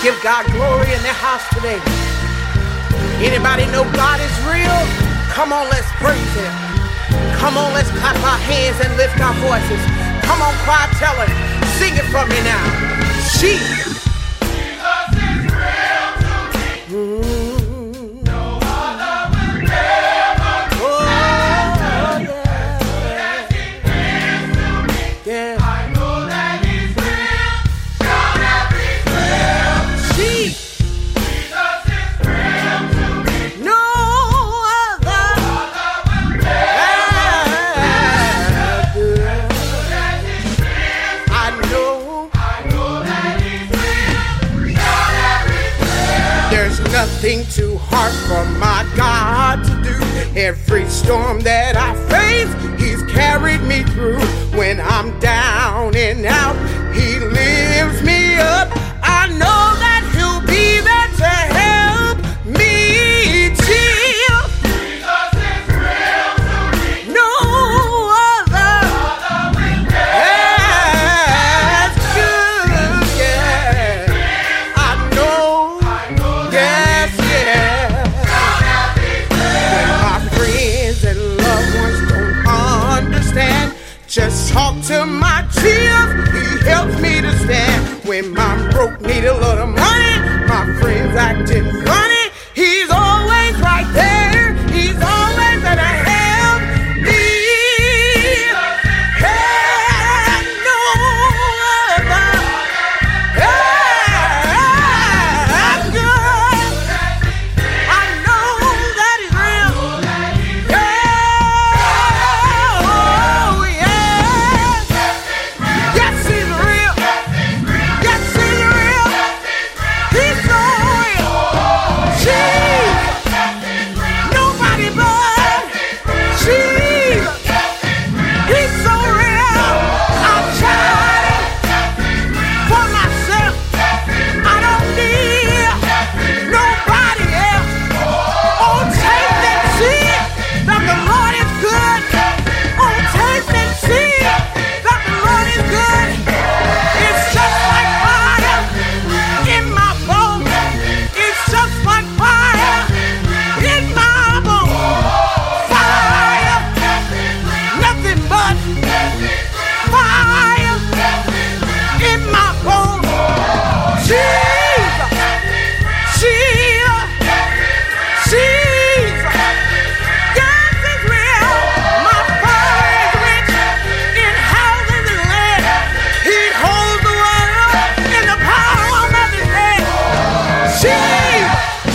Give God glory in the house today. Anybody know God is real? Come on, let's praise Him. Come on, let's clap our hands and lift our voices. Come on, choir, tell her. Sing it for me now. Jesus. Jesus is real to me. No other will ever do as He is to me. Yeah. I know that He's real. Shout out He's real. Jesus is real to me. No other will ever do as He is. I know that He's real. Shout out He's real. There's nothing too hard for my God to do. Every storm that I face, He's carried me through. When I'm down and out, He lifts me up. I know that He'll be there to help me. Jesus is real to me. No other as good. Yeah, I know. Yes, yeah. When my friends and loved ones don't understand, just talk to my chief. He helps me to stand. When I'm broke, need a little money, my friends acting funny. He's always right there. He's always there to help me. And no other as good. I know that He's real. Yeah. Oh, yeah. Yes, He's real. Yes, He's real. He's so real. Jesus. Nobody but Jesus. He's so real. I've tried it for myself. I don't need nobody else. Oh, taste and see that the Lord is good. Oh, taste and see that the Lord is good. It's just like fire in my bones. It's just like fire in my bones. Fire, nothing but fire in my bones. Jesus, Jesus, Jesus. Yes, it's real. My Father is rich in houses and land. He holds the world in the palm of His hand. Jesus.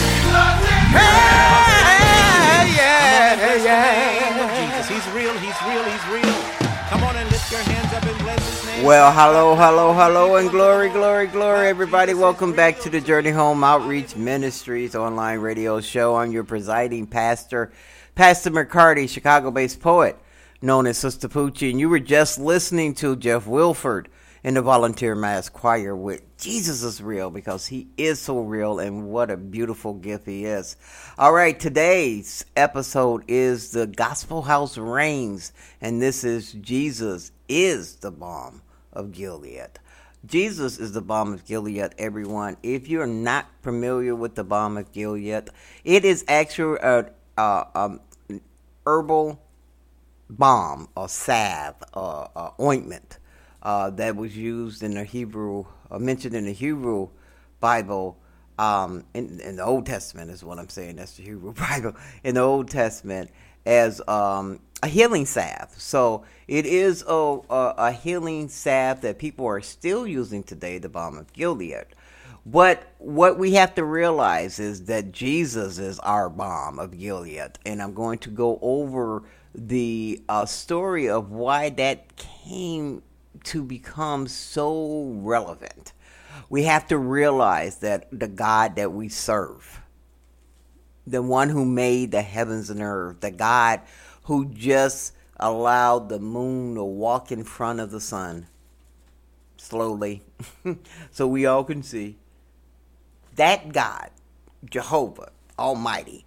Hey, yeah, yeah. Jesus, He's real, He's real, He's real. Come on and lift your hands up and bless His name. Well, hello, and glory, everybody. Welcome back to the Journey Home Outreach Ministries online radio show. I'm your presiding pastor, Pastor McCarty, Chicago-based poet, known as Sister Poochie. And you were just listening to Jeff Wilford in the Volunteer Mass Choir with Jesus is Real, because He is so real, and what a beautiful gift He is. All right, today's episode is The Gospel House Reigns, and this is Jesus is the Balm of Gilead. Jesus is the Balm of Gilead, everyone. If you're not familiar with the Balm of Gilead, it is actually an herbal balm or salve or ointment that was used in the Hebrew, mentioned in the Hebrew Bible, in the Old Testament is what I'm saying. That's the Hebrew Bible. In the Old Testament as a healing salve. So it is a healing salve that people are still using today, the Balm of Gilead. But what we have to realize is that Jesus is our Balm of Gilead. And I'm going to go over the story of why that came to become so relevant. We have to realize that the God that we serve, the one who made the heavens and earth, the God who just allowed the moon to walk in front of the sun slowly so we all can see, that God, Jehovah Almighty,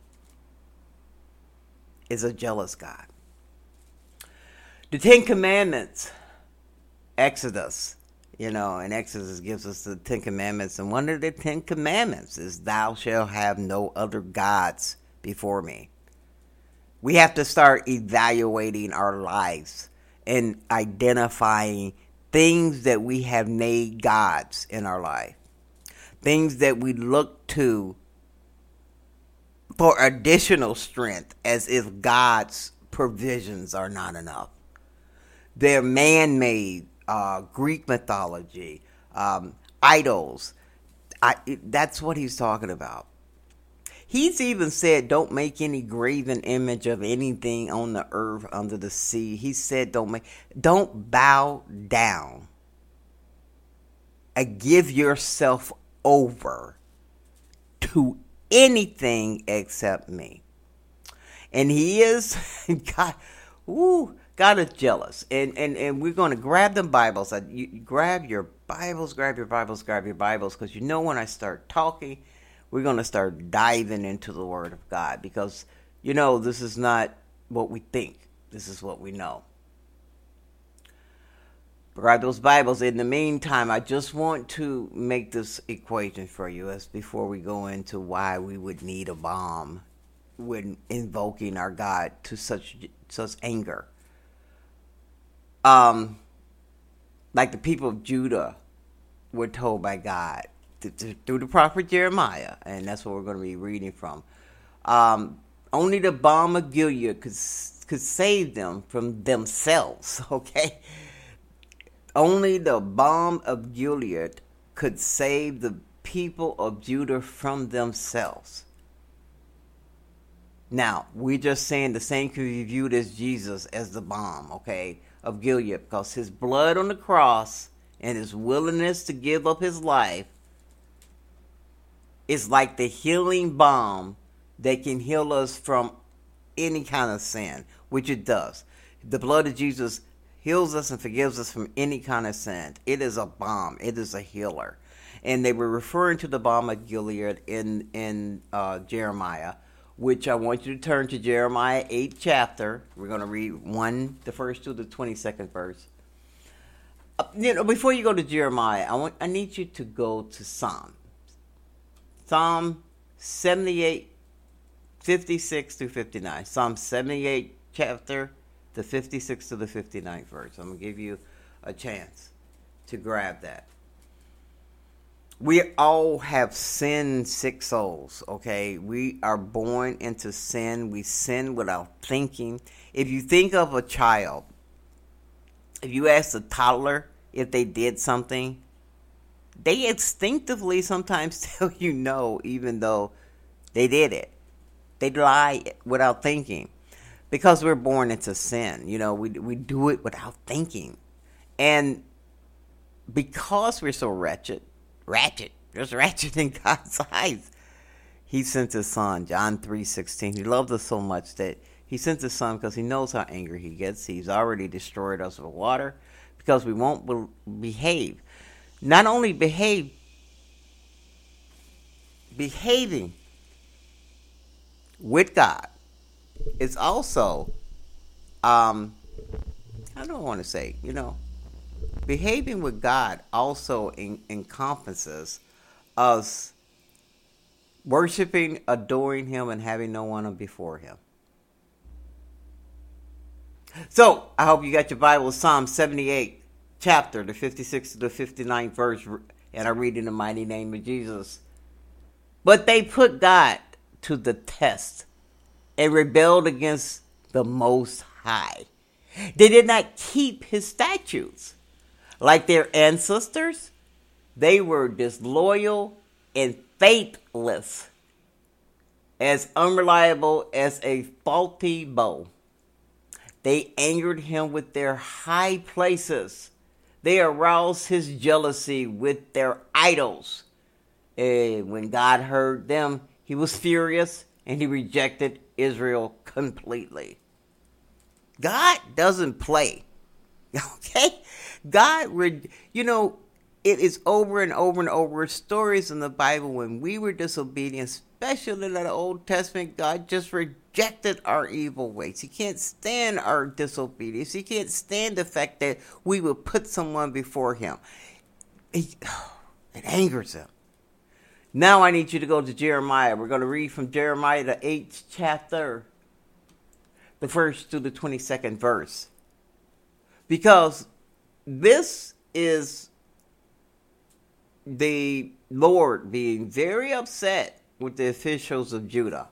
is a jealous God. The Ten Commandments, Exodus And Exodus gives us the 10 Commandments. And one of the 10 Commandments is, thou shalt have no other gods before me. We have to start evaluating our lives and identifying things that we have made gods in our life. Things that we look to for additional strength, as if God's provisions are not enough. They're man-made, Greek mythology, idols. That's what he's talking about. He's even said, don't make any graven image of anything on the earth, under the sea. He said, don't bow down and give yourself over to anything except me. And he is, God is jealous. And we're going to grab them Bibles. You grab your Bibles, because when I start talking, we're going to start diving into the Word of God, because, this is not what we think. This is what we know. Grab those Bibles. In the meantime, I just want to make this equation for you as before we go into why we would need a bomb when invoking our God to such anger. Like the people of Judah were told by God through the prophet Jeremiah, and that's what we're going to be reading from. Only the balm of Gilead could save them from themselves, okay? Only the balm of Gilead could save the people of Judah from themselves. Now, we're just saying the same can be viewed as Jesus as the balm, okay, of Gilead, because his blood on the cross and his willingness to give up his life is like the healing balm that can heal us from any kind of sin, which it does. The blood of Jesus heals us and forgives us from any kind of sin. It is a balm. It is a healer. And they were referring to the balm of Gilead in Jeremiah, which I want you to turn to Jeremiah 8th chapter. We're going to read the first to the 22nd verse. Before you go to Jeremiah, I need you to go to Psalm 78, 56 through 59. Psalm 78 chapter, the 56 to the 59th verse. I'm going to give you a chance to grab that. We all have sin-sick souls, okay? We are born into sin. We sin without thinking. If you think of a child, if you ask a toddler if they did something, they instinctively sometimes tell you no, even though they did it. They lie without thinking. Because we're born into sin, we do it without thinking. And because we're so just ratchet in God's eyes, he sent his son, John 3:16. He loved us so much that he sent his son because he knows how angry he gets. He's already destroyed us with water because we won't behave. Not only behaving with God, it's also, I don't want to say, behaving with God also encompasses us worshiping, adoring him, and having no one before him. So, I hope you got your Bible, Psalm 78, chapter, the 56 to the 59th verse, and I read in the mighty name of Jesus. But they put God to the test and rebelled against the Most High. They did not keep his statutes. Like their ancestors, they were disloyal and faithless, as unreliable as a faulty bow. They angered him with their high places. They aroused his jealousy with their idols. And when God heard them, he was furious and he rejected Israel completely. God doesn't play. Okay? God, it is over and over and over stories in the Bible when we were disobedient, especially in the Old Testament. God just rejected our evil ways. He can't stand our disobedience. He can't stand the fact that we would put someone before him. it angers him. Now I need you to go to Jeremiah. We're going to read from Jeremiah, the 8th chapter, the 1st to the 22nd verse. Because this is the Lord being very upset with the officials of Judah.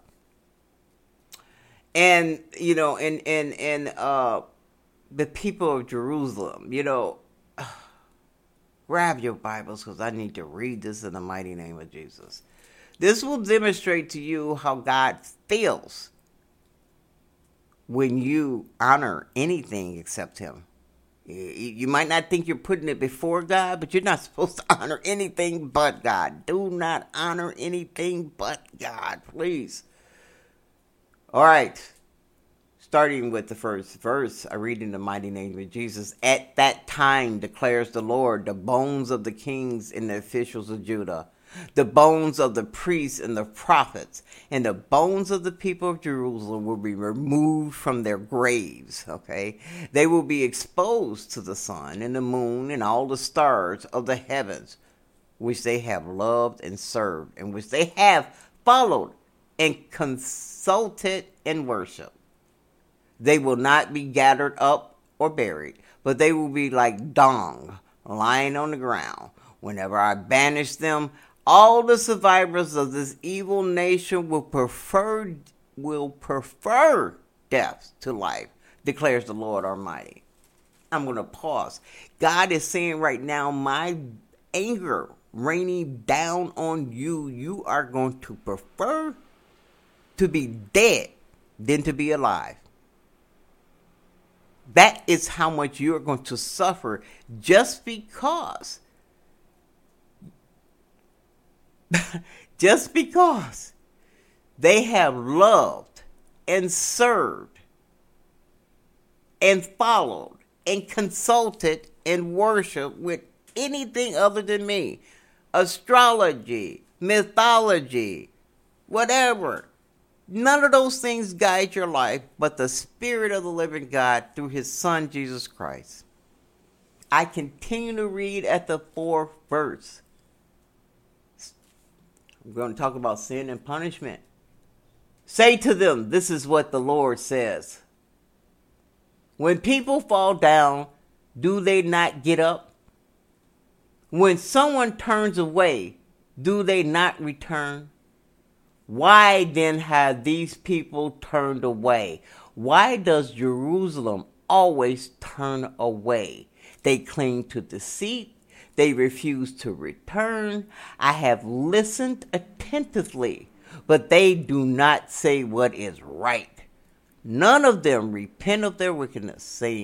And, you know, and the people of Jerusalem, you know, grab your Bibles because I need to read this in the mighty name of Jesus. This will demonstrate to you how God feels when you honor anything except him. You might not think you're putting it before God, but you're not supposed to honor anything but God. Do not honor anything but God, please. All right. Starting with the first verse, I read in the mighty name of Jesus. At that time, declares the Lord, the bones of the kings and the officials of Judah, the bones of the priests and the prophets, and the bones of the people of Jerusalem will be removed from their graves, okay? They will be exposed to the sun and the moon and all the stars of the heavens, which they have loved and served, and which they have followed and consulted and worshiped. They will not be gathered up or buried, but they will be like dung lying on the ground. Whenever I banish them, all the survivors of this evil nation will prefer death to life, declares the Lord Almighty. I'm going to pause. God is saying right now, my anger raining down on you, you are going to prefer to be dead than to be alive. That is how much you're going to suffer just because they have loved and served and followed and consulted and worshiped with anything other than me. Astrology, mythology, whatever. None of those things guide your life, but the Spirit of the living God through his Son, Jesus Christ. I continue to read at the 4th verse. I'm going to talk about sin and punishment. Say to them, this is what the Lord says. When people fall down, do they not get up? When someone turns away, do they not return? Why then have these people turned away? Why does Jerusalem always turn away? They cling to deceit. They refuse to return. I have listened attentively, but they do not say what is right. None of them repent of their wickedness,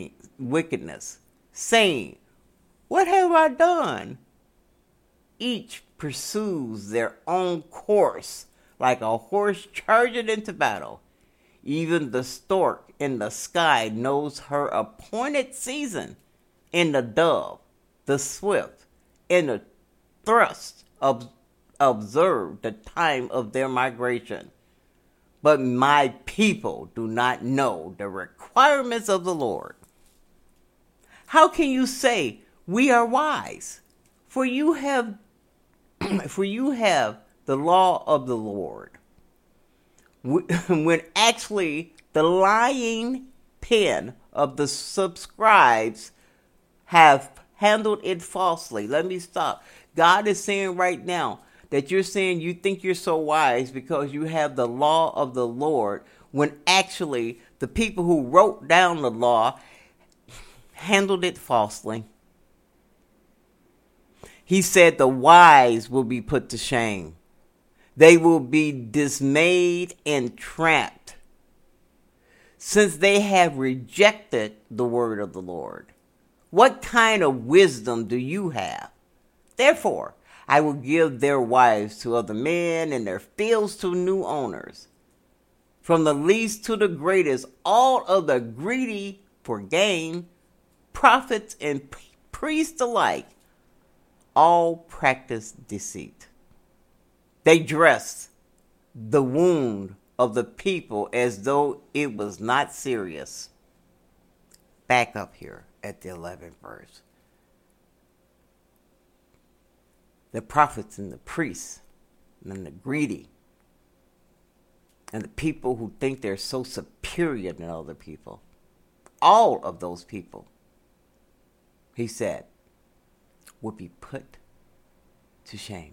saying, what have I done? Each pursues their own course, like a horse charging into battle. Even the stork in the sky knows her appointed season, and the dove, the swift, and the thrust observe the time of their migration. But my people do not know the requirements of the Lord. How can you say, we are wise? For you have the law of the Lord, when actually the lying pen of the scribes have handled it falsely. Let me stop. God is saying right now that you're saying you think you're so wise because you have the law of the Lord, when actually the people who wrote down the law handled it falsely. He said the wise will be put to shame. They will be dismayed and trapped, since they have rejected the word of the Lord. What kind of wisdom do you have? Therefore, I will give their wives to other men and their fields to new owners. From the least to the greatest, all of the greedy for gain, prophets and priests alike, all practice deceit. They dress the wound of the people as though it was not serious. Back up here at the 11th verse. the prophets and the priests and the greedy and the people who think they're so superior than other people. All of those people, he said, would be put to shame.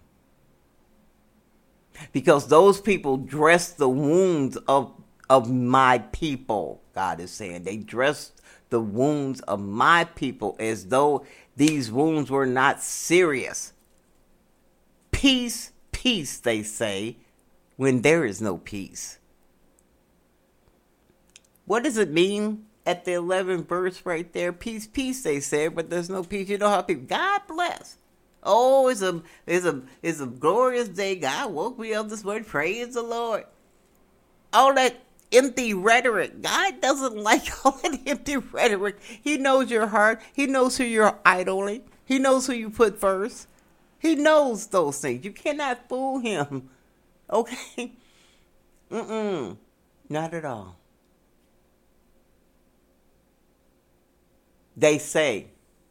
Because those people dress the wounds of my people, God is saying. They dress the wounds of my people as though these wounds were not serious. Peace, peace, they say, when there is no peace. What does it mean at the 11th verse right there? Peace, peace, they said, but there's no peace. You know how people, God bless. Oh, it's a glorious day. God woke me up this morning. Praise the Lord. All that empty rhetoric. God doesn't like all that empty rhetoric. He knows your heart. He knows who you're idoling. He knows who you put first. He knows those things. You cannot fool him. Okay? Not at all. They say,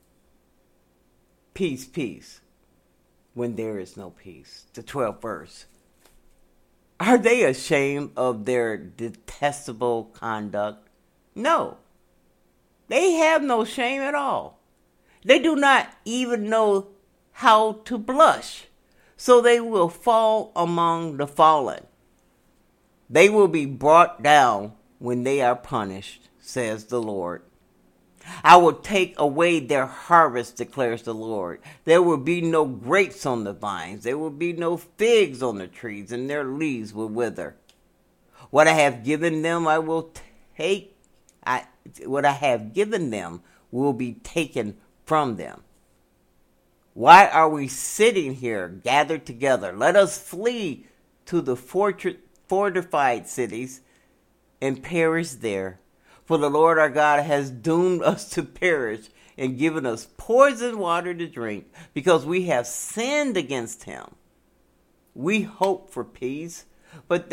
peace, peace, when there is no peace. The 12th verse. Are they ashamed of their detestable conduct? No. They have no shame at all. They do not even know how to blush. So they will fall among the fallen. They will be brought down when they are punished, says the Lord. I will take away their harvest, declares the Lord. There will be no grapes on the vines. There will be no figs on the trees, and their leaves will wither. What I have given them, I will take. What I have given them will be taken from them. Why are we sitting here gathered together? Let us flee to the fortified cities and perish there. For the Lord our God has doomed us to perish and given us poison water to drink because we have sinned against him. We hope for peace, but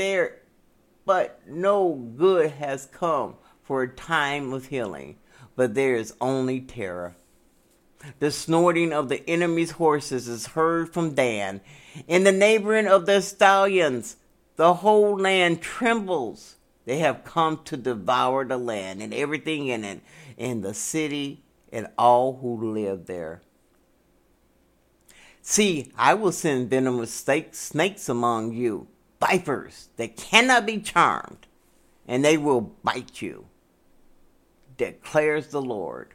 no good has come for a time of healing, but there is only terror. The snorting of the enemy's horses is heard from Dan, and the neighboring of their stallions. The whole land trembles. They have come to devour the land and everything in it, and the city and all who live there. See, I will send venomous snakes among you, vipers that cannot be charmed, and they will bite you, declares the Lord.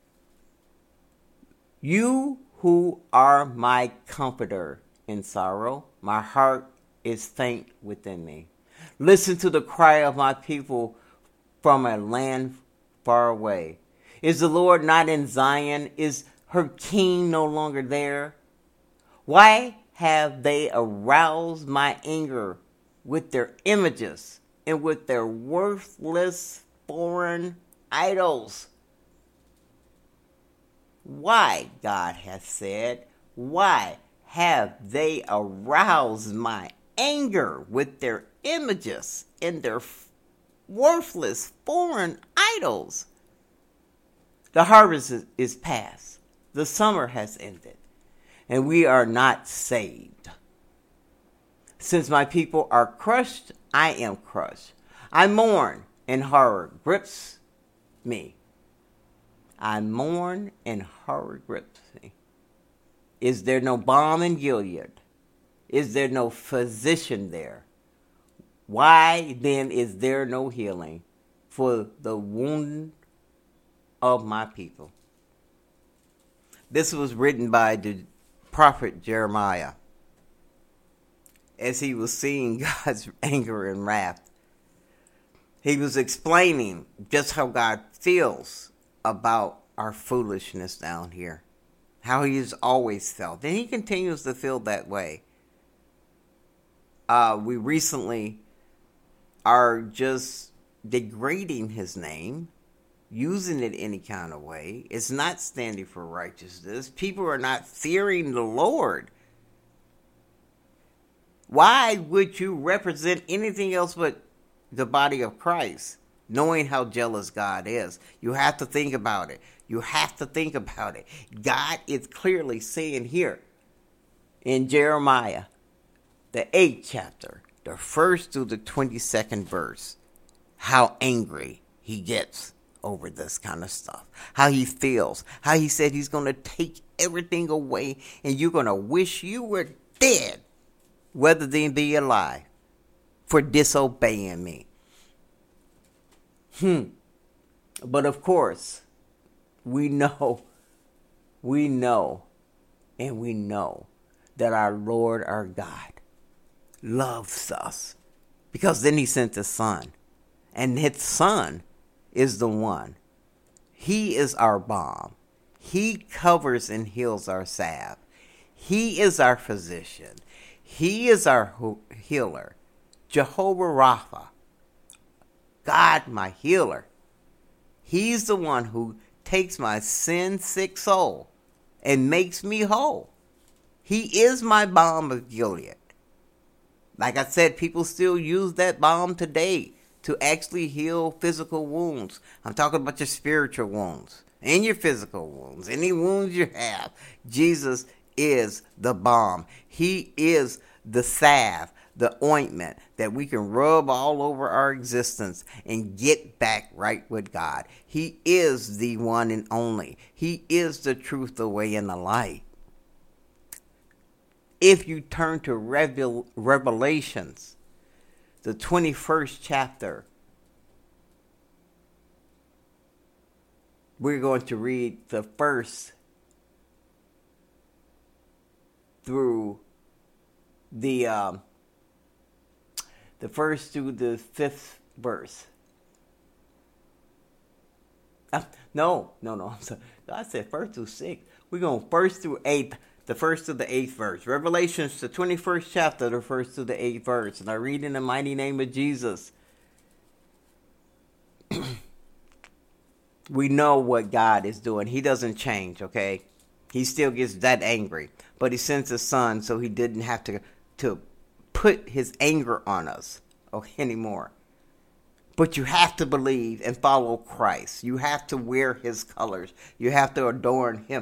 You who are my comforter in sorrow, my heart is faint within me. Listen to the cry of my people from a land far away. Is the Lord not in Zion? Is her king no longer there? Why have they aroused my anger with their images and with their worthless foreign idols? Why, God hath said, why have they aroused my anger with their images and their worthless foreign idols? The harvest is past. The summer has ended, and we are not saved. Since my people are crushed, I am crushed. I mourn, and horror grips me. I mourn, and horror grips me. Is there no balm in Gilead? Is there no physician there? Why then is there no healing for the wound of my people? This was written by the prophet Jeremiah as he was seeing God's anger and wrath. He was explaining just how God feels about our foolishness down here, how he has always felt, and he continues to feel that way. We recently are just degrading his name, using it any kind of way. It's not standing for righteousness. People are not fearing the Lord. Why would you represent anything else but the body of Christ, knowing how jealous God is? You have to think about it. You have to think about it. God is clearly saying here, in Jeremiah, the 8th chapter, the 1st through the 22nd verse, how angry he gets over this kind of stuff, how he feels, how he said he's going to take everything away and you're going to wish you were dead rather than be alive for disobeying me. But of course, we know that our Lord, our God, loves us, because then he sent his son, and his son is the one. He is our balm. He covers and heals our salve. He is our physician. He is our healer. Jehovah Rapha, God, my healer. He's the one who takes my sin-sick soul and makes me whole. He is my balm of Gilead. Like I said, people still use that balm today to actually heal physical wounds. I'm talking about your spiritual wounds and your physical wounds, any wounds you have. Jesus is the balm. He is the salve, the ointment that we can rub all over our existence and get back right with God. He is the one and only. He is the truth, the way, and the light. If you turn to Revelations, the 21st chapter, we're going to read the first through the first through the 5th verse. No. I'm sorry. I said 1st through 6th. We're going 1st through 8th. The 1st to the 8th verse. Revelations, the 21st chapter, the 1st to the 8th verse. And I read in the mighty name of Jesus. We know what God is doing. He doesn't change, okay? He still gets that angry. But he sends his son so he didn't have to put his anger on us anymore. But you have to believe and follow Christ. You have to wear his colors. You have to adorn him.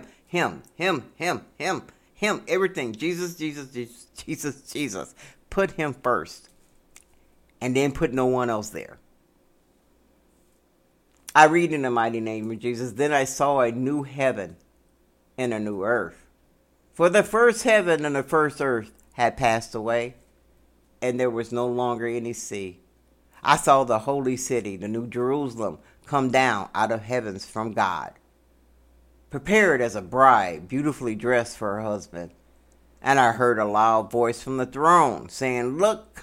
Everything. Jesus. Put him first. And then put no one else there. I read in the mighty name of Jesus. Then I saw a new heaven and a new earth. For the first heaven and the first earth had passed away, and there was no longer any sea. I saw the holy city, the new Jerusalem, come down out of heavens from God, prepared as a bride, beautifully dressed for her husband. And I heard a loud voice from the throne saying, "Look,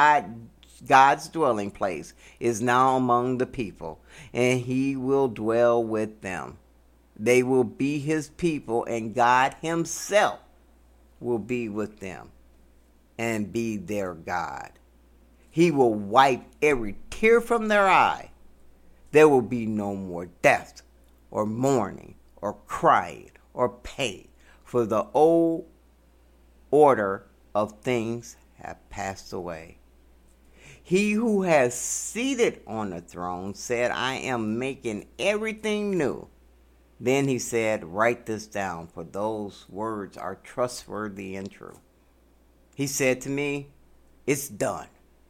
God's dwelling place is now among the people, and he will dwell with them. They will be his people, and God himself will be with them and be their God. He will wipe every tear from their eye. There will be no more death or mourning or crying or pain, for the old order of things have passed away." He who has seated on the throne said, "I am making everything new." Then he said, "Write this down, for those words are trustworthy and true." He said to me, "It's done.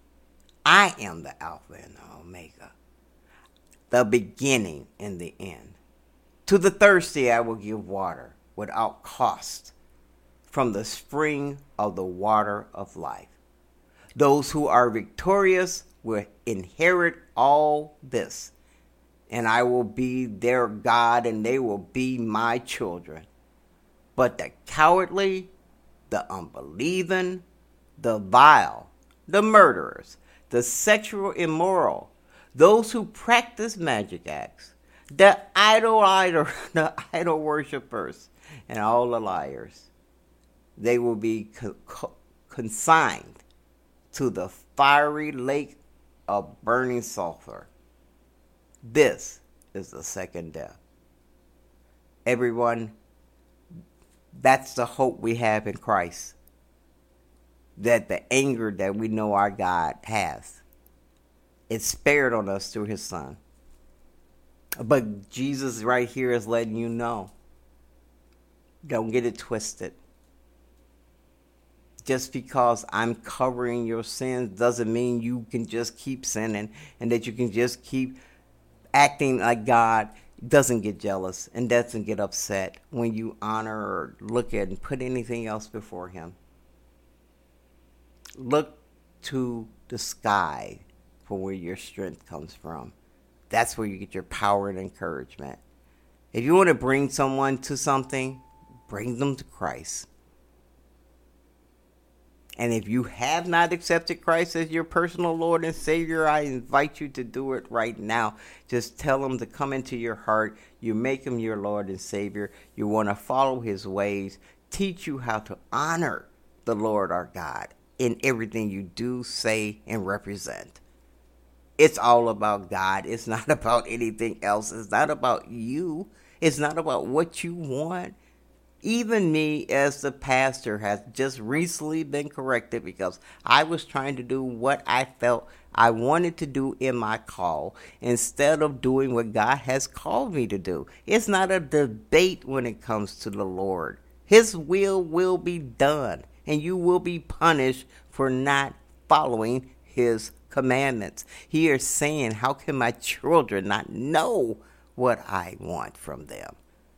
I am the Alpha and the Omega, the beginning and the end. To the thirsty I will give water without cost from the spring of the water of life. Those who are victorious will inherit all this, and I will be their God, and they will be my children. But the cowardly, the unbelieving, the vile, the murderers, the sexual immoral, those who practice magic acts, the idol worshippers, and all the liars, they will be consigned to the fiery lake of burning sulfur. This is the second death." Everyone, that's the hope we have in Christ. That the anger that we know our God has, it's spared on us through his son. But Jesus right here is letting you know, don't get it twisted. just because I'm covering your sins doesn't mean you can just keep sinning and that you can just keep acting like God doesn't get jealous and doesn't get upset when you honor or look at and put anything else before him. Look to the sky for where your strength comes from. That's where you get your power and encouragement. If you want to bring someone to something, bring them to Christ. And if you have not accepted Christ as your personal Lord and Savior, I invite you to do it right now. Just tell him to come into your heart. You make him your Lord and Savior. You want to follow his ways. Teach you how to honor the Lord our God in everything you do, say, and represent. It's all about God. It's not about anything else. It's not about you. It's not about what you want. Even me as the pastor has just recently been corrected because I was trying to do what I felt I wanted to do in my call instead of doing what God has called me to do. It's not a debate when it comes to the Lord. His will be done, and you will be punished for not following his commandments. He is saying, how can my children not know what I want from them?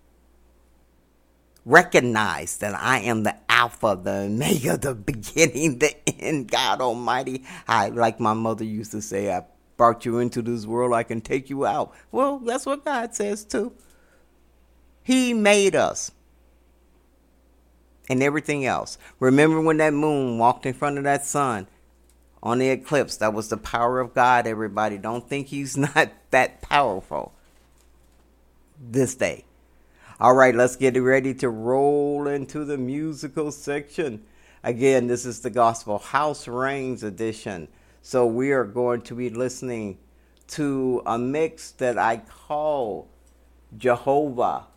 Recognize that I am the Alpha, the Omega, the beginning, the end, God Almighty. Like my mother used to say, I brought you into this world, I can take you out. Well, that's what God says too. He made us. And everything else. Remember when that moon walked in front of that sun on the eclipse? That was the power of God, everybody. Don't think he's not that powerful this day. All right, let's get ready to roll into the musical section. Again, this is the Gospel House Reigns edition. So we are going to be listening to a mix that I call Jehovah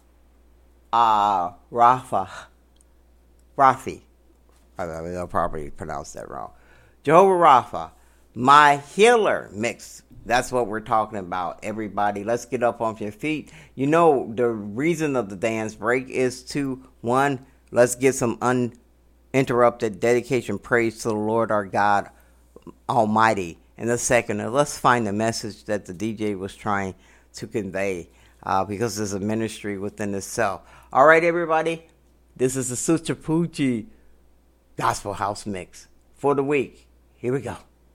Rapha. Rafi. I'll probably pronounce that wrong. Jehovah Rapha, my healer mix. That's what we're talking about, everybody. Let's get up on your feet. You know, the reason of the dance break is to, one, let's get some uninterrupted dedication praise to the Lord our God Almighty. And the second, let's find the message that the DJ was trying to convey because there's a ministry within itself. All right, everybody. This is the Sister Poochie Gospel House Mix for the week. Here we go.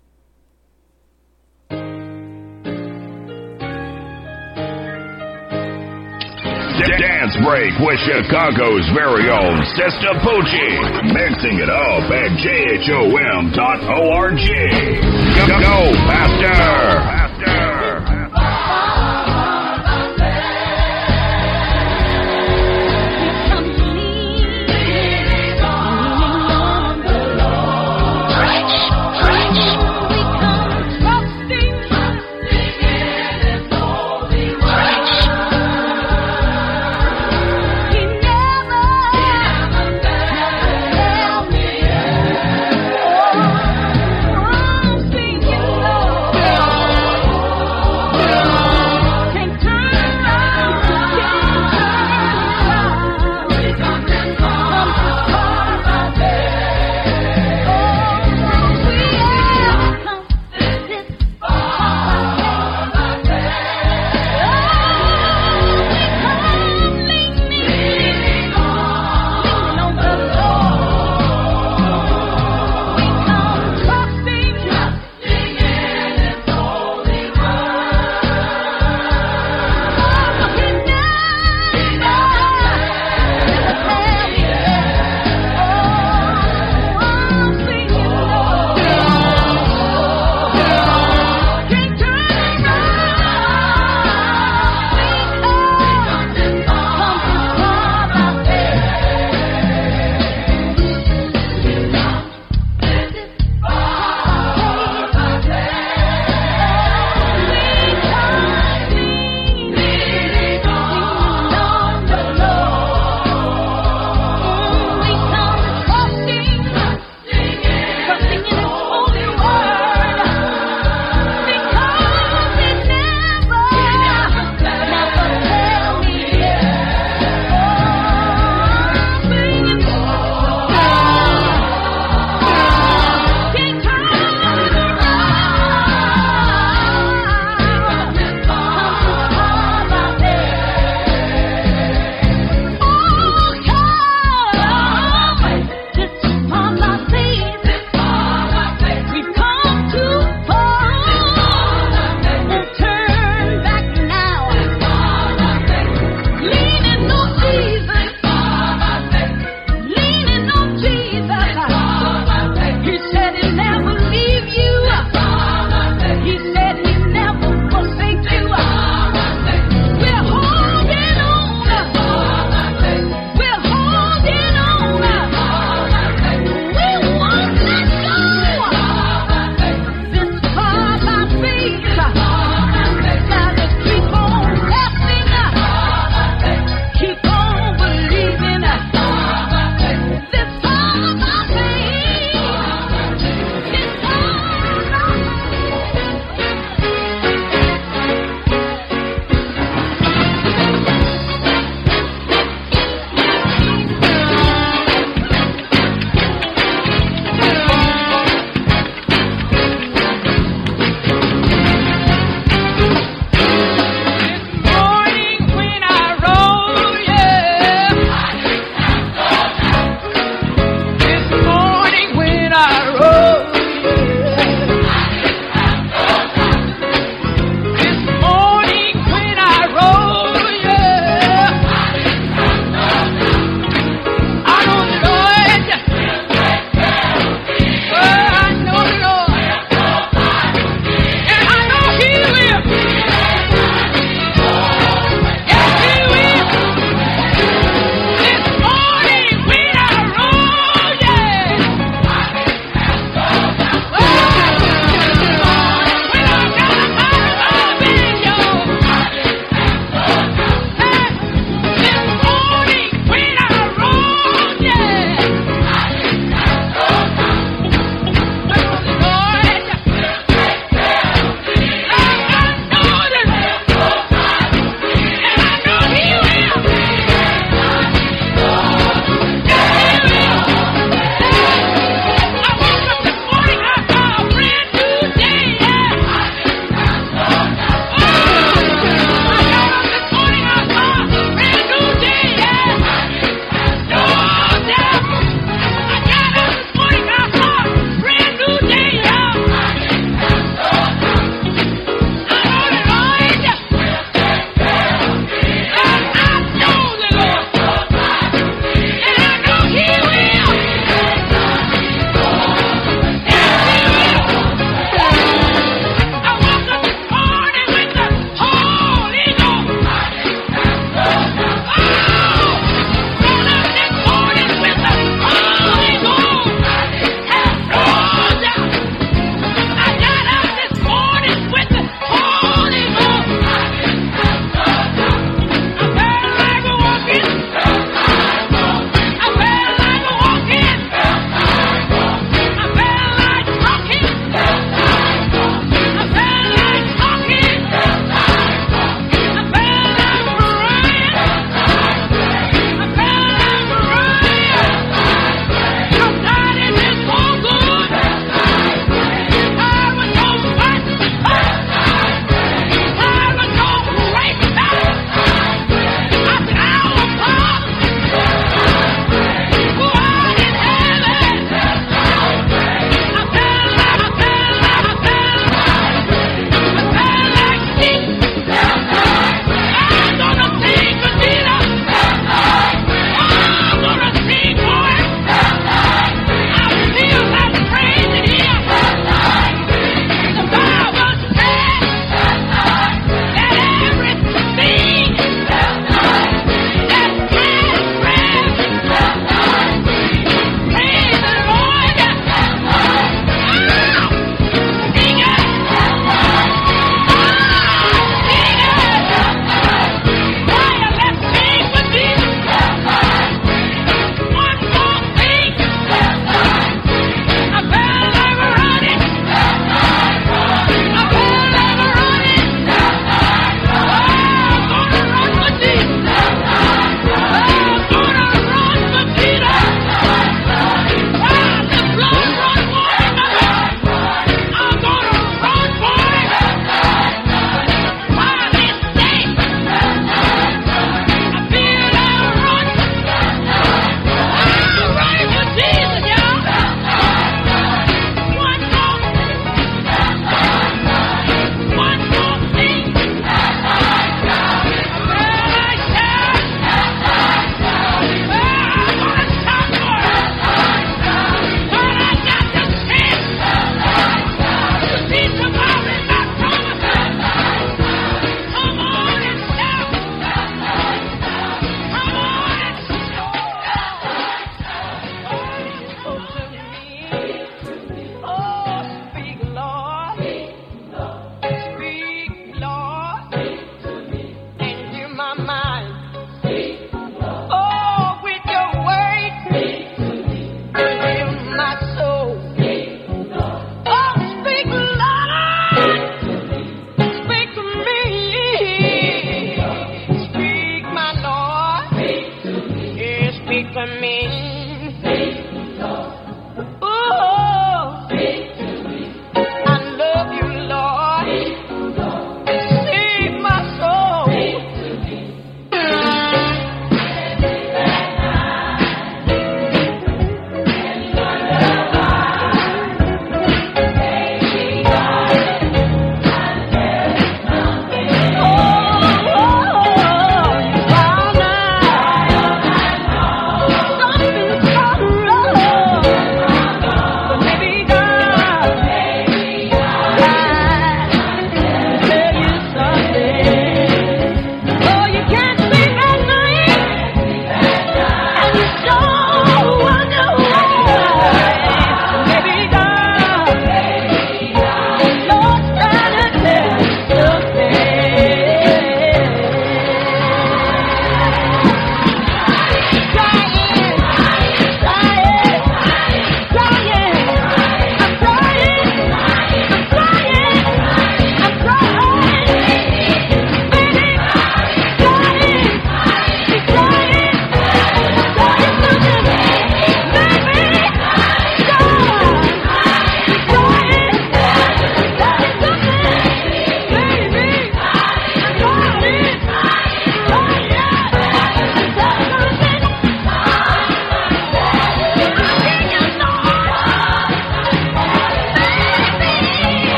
Dance break with Chicago's very own Sister Poochie. Mixing it up at jhom.org. Go, Pastor!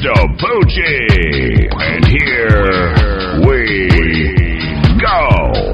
Sister Poochie. And here we go.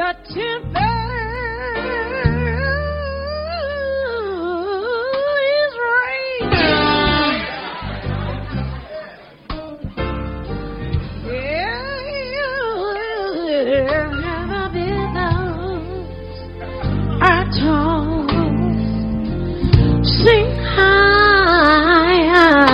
a temper is raging. The billows are tall, sing high.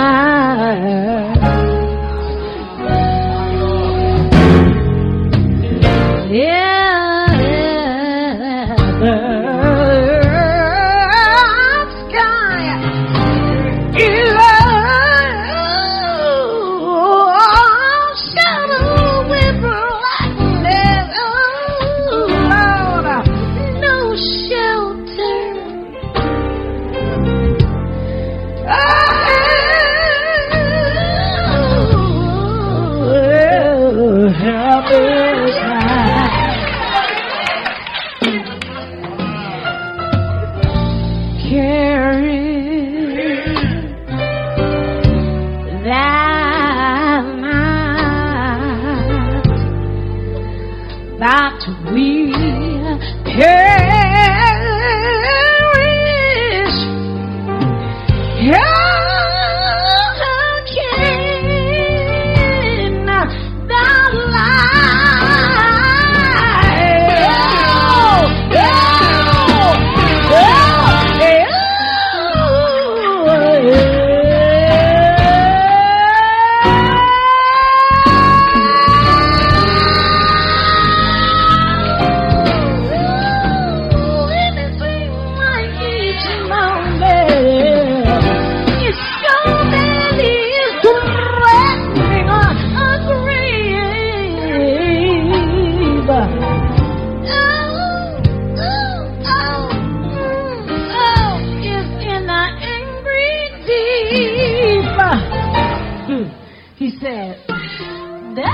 He said, the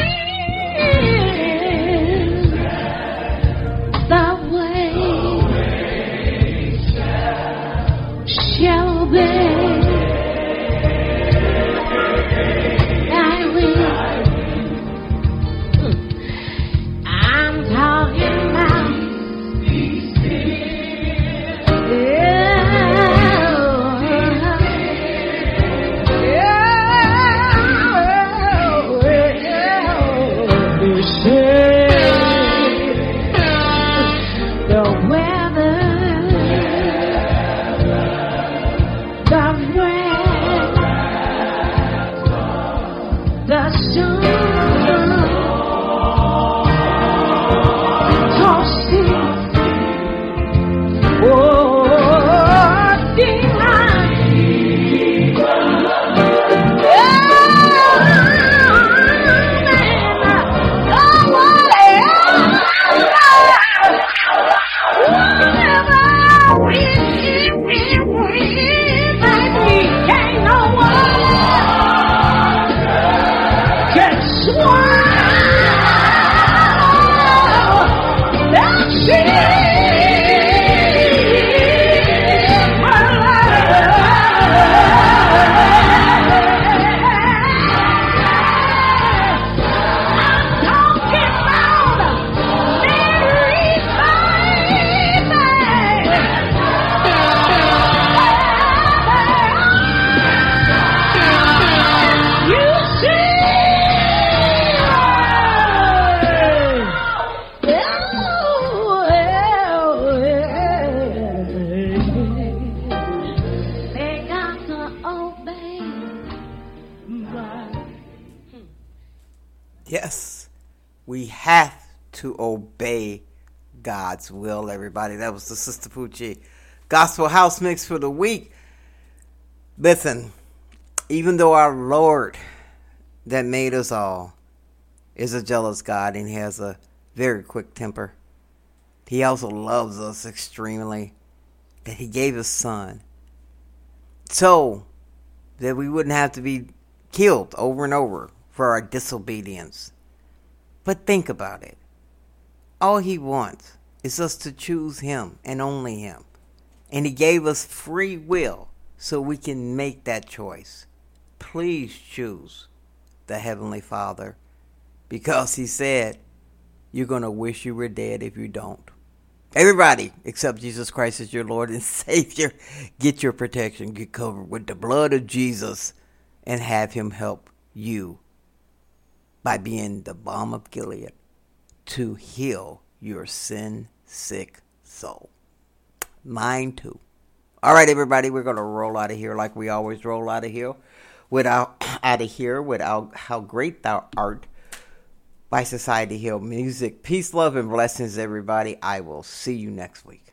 wind, the waves shall obey. I will. I'm talking about Yes, we have to obey God's will, everybody. That was the Sister Poochie Gospel House Mix for the week. Listen, even though our Lord that made us all is a jealous God and he has a very quick temper, he also loves us extremely, that he gave his son so that we wouldn't have to be killed over and over for our disobedience. But think about it. All he wants is us to choose him and only him. And he gave us free will so we can make that choice. Please choose the Heavenly Father, because he said You're going to wish you were dead if you don't. Everybody, accept Jesus Christ as your Lord and Savior. Get your protection. Get covered with the blood of Jesus and have him help you by being the balm of Gilead to heal your sin-sick soul. Mine too. All right, everybody, we're going to roll out of here like we always roll out of here. Without How Great Thou Art by Society Hill Music. Peace, love, and blessings, everybody. I will see you next week.